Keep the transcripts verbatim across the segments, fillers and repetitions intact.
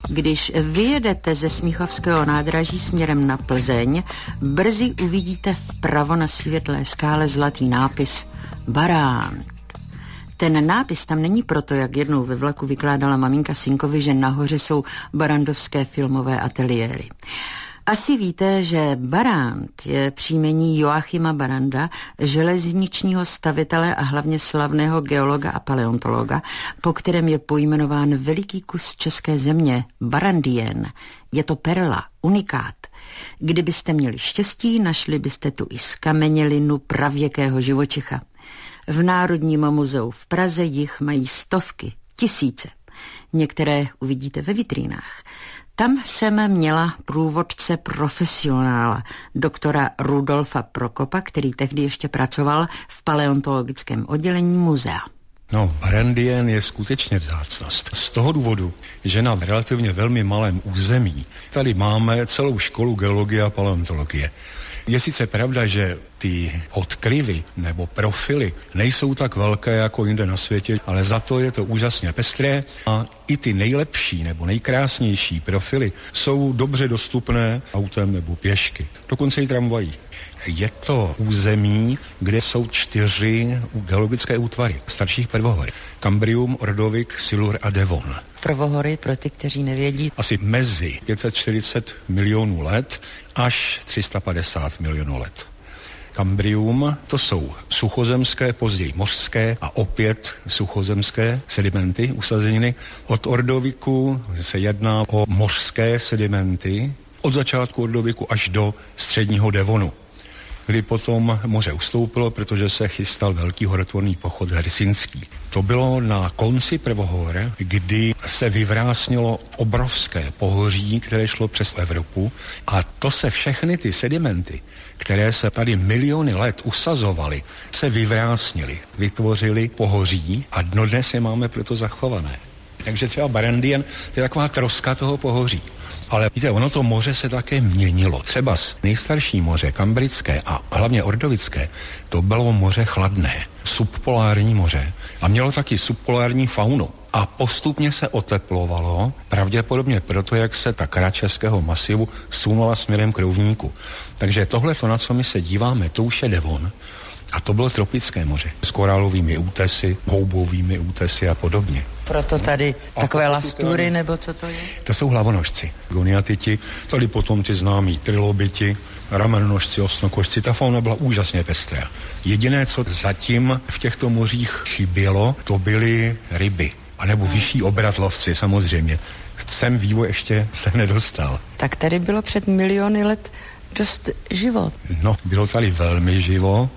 Když vyjedete ze Smíchovského nádraží směrem na Plzeň, brzy uvidíte vpravo na světlé skále zlatý nápis Barant. Ten nápis tam není proto, jak jednou ve vlaku vykládala maminka synkovi, že nahoře jsou barandovské filmové ateliéry. Asi víte, že Barant je příjmení Joachima Baranda, železničního stavitele a hlavně slavného geologa a paleontologa, po kterém je pojmenován veliký kus české země, Barandien. Je to perla, unikát. Kdybyste měli štěstí, našli byste tu i skamenělinu pravěkého živočicha. V Národním muzeu v Praze jich mají stovky, tisíce. Některé uvidíte ve vitrínách. Tam jsem měla průvodce profesionála, doktora Rudolfa Prokopa, který tehdy ještě pracoval v paleontologickém oddělení muzea. No, Barandien je skutečně vzácnost. Z toho důvodu, že na relativně velmi malém území tady máme celou školu geologie a paleontologie. Je sice pravda, že ty odkryvy nebo profily nejsou tak velké jako jinde na světě, ale za to je to úžasně pestré a i ty nejlepší nebo nejkrásnější profily jsou dobře dostupné autem nebo pěšky, dokonce i tramvají. Je to území, kde jsou čtyři geologické útvary starších prvohor. Kambrium, Ordovik, Silur a Devon. Prvohory, pro ty, kteří nevědí. Asi mezi pět set čtyřicet milionů let až tři sta padesát milionů let. Kambrium, to jsou suchozemské, později mořské a opět suchozemské sedimenty, usazeniny. Od Ordoviku se jedná o mořské sedimenty, od začátku Ordoviku až do středního Devonu, kdy potom moře ustoupilo, protože se chystal velký horotvorný pochod hersinský. To bylo na konci prvohor, kdy se vyvrásnilo obrovské pohoří, které šlo přes Evropu, a to se všechny ty sedimenty, které se tady miliony let usazovaly, se vyvrásnily, vytvořily pohoří a dodnes je máme proto zachované. Takže třeba Barandien, to je taková troska toho pohoří. Ale víte, ono to moře se také měnilo. Třeba nejstarší moře, kambrické a hlavně ordovické, to bylo moře chladné, subpolární moře a mělo taky subpolární faunu. A postupně se oteplovalo, pravděpodobně proto, jak se ta kra českého masivu sunula směrem k rovníku. Takže tohle, na co my se díváme, to už je Devon. A to bylo tropické moře s korálovými útesy, houbovými útesy a podobně. Proto tady a takové lastury, tady, nebo co to je? To jsou hlavonožci, goniatiti, tady potom ty známí trilobiti, ramenonožci, osnokožci, ta fauna byla úžasně pestrá. Jediné, co zatím v těchto mořích chybělo, to byly ryby, anebo vyšší obratlovci samozřejmě. Sem vývoj ještě se nedostal. Tak tady bylo před miliony let dost živo. No, bylo tady velmi živo.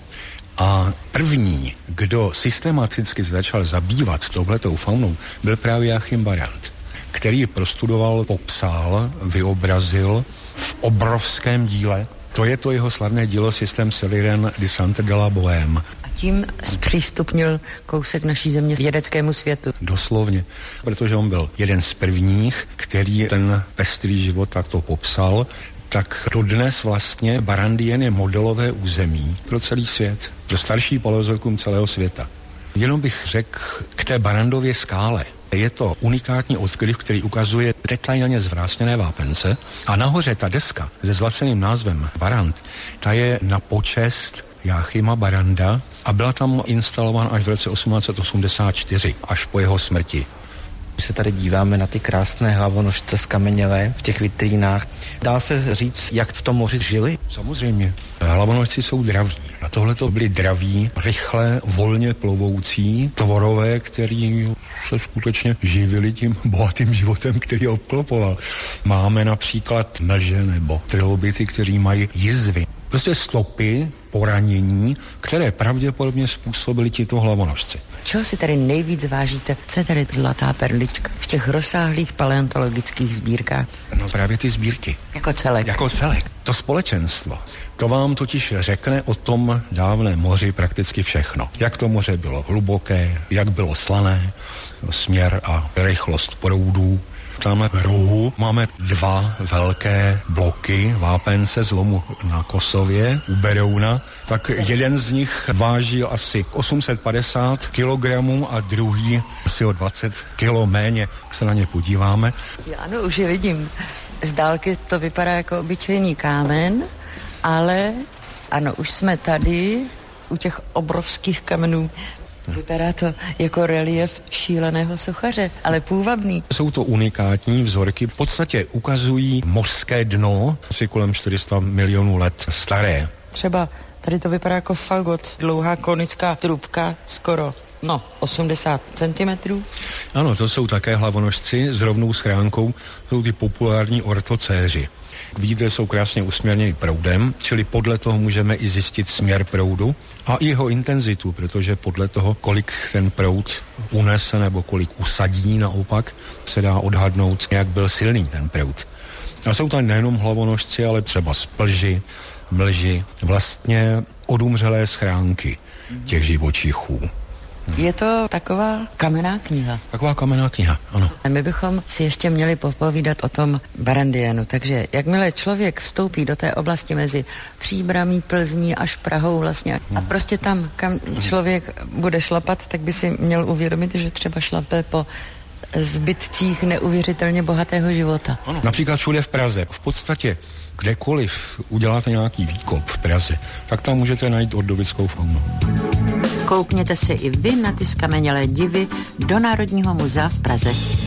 A první, kdo systematicky začal zabývat touhletou faunou, byl právě Joachim Barand, který prostudoval, popsal, vyobrazil v obrovském díle. To je to jeho slavné dílo Système Solaire du Centre de la Bohème. A tím zpřístupnil kousek naší země vědeckému světu. Doslovně, protože on byl jeden z prvních, který ten pestrý život takto popsal. Tak dodnes vlastně Barandien je modelové území pro celý svět, pro starší paleozoikum celého světa. Jenom bych řekl k té Barandově skále. Je to unikátní odkryv, který ukazuje detailně zvrásněné vápence a nahoře ta deska se zlaceným názvem Barand, ta je na počest Joachima Baranda a byla tam instalována až v roce osmnáct set osmdesát čtyři, až po jeho smrti. Když se tady díváme na ty krásné hlavonožce skamenělé v těch vitrínách, dá se říct, jak v tom moři žili? Samozřejmě. Hlavonožci jsou draví. A tohle to byli draví, rychle, volně plovoucí tvorové, který se skutečně živili tím bohatým životem, který obklopoval. Máme například mlže nebo trilobity, kteří mají jizvy. Prostě stopy, poranění, které pravděpodobně způsobily tito hlavonožci. Čeho si tady nejvíc vážíte? Co je tady zlatá perlička v těch rozsáhlých paleontologických sbírkách? No právě ty sbírky. Jako celek. Jako celek. To společenstvo. To vám totiž řekne o tom dávném moři prakticky všechno. Jak to moře bylo hluboké, jak bylo slané, směr a rychlost proudů. tam v rohu máme dva velké bloky vápence zlomu na Kosově u Berouna, tak jeden z nich váží asi osm set padesát kilogramů a druhý asi o dvacet kilo méně, jak se na ně podíváme. Ano, už je vidím. Z dálky to vypadá jako obyčejný kámen, ale ano, už jsme tady u těch obrovských kamenů. Vypadá to jako relief šíleného sochaře, ale půvabný. Jsou to unikátní vzorky, v podstatě ukazují mořské dno, asi kolem čtyři sta milionů let staré. Třeba tady to vypadá jako fagot, dlouhá konická trubka, skoro no, osmdesát centimetrů. Ano, to jsou také hlavonožci s rovnou schránkou, jsou ty populární ortocéři. Vidíte, jsou krásně usměrněni proudem, čili podle toho můžeme i zjistit směr proudu a i jeho intenzitu, protože podle toho, kolik ten proud unese nebo kolik usadí naopak, se dá odhadnout, jak byl silný ten proud. A jsou tam nejenom hlavonožci, ale třeba splži, mlži, vlastně odumřelé schránky těch živočichů. Je to taková kamenná kniha. Taková kamenná kniha, ano. A my bychom si ještě měli popovídat o tom Barandianu. Takže jakmile člověk vstoupí do té oblasti mezi Příbramí, Plzní až Prahou vlastně a prostě tam, kam člověk bude šlapat, tak by si měl uvědomit, že třeba šlape po zbytcích neuvěřitelně bohatého života. Ano. Například všude v Praze. V podstatě kdekoliv uděláte nějaký výkop v Praze, tak tam můžete najít ordovickou faunu. Koukněte se i vy na ty skamenělé divy do Národního muzea v Praze.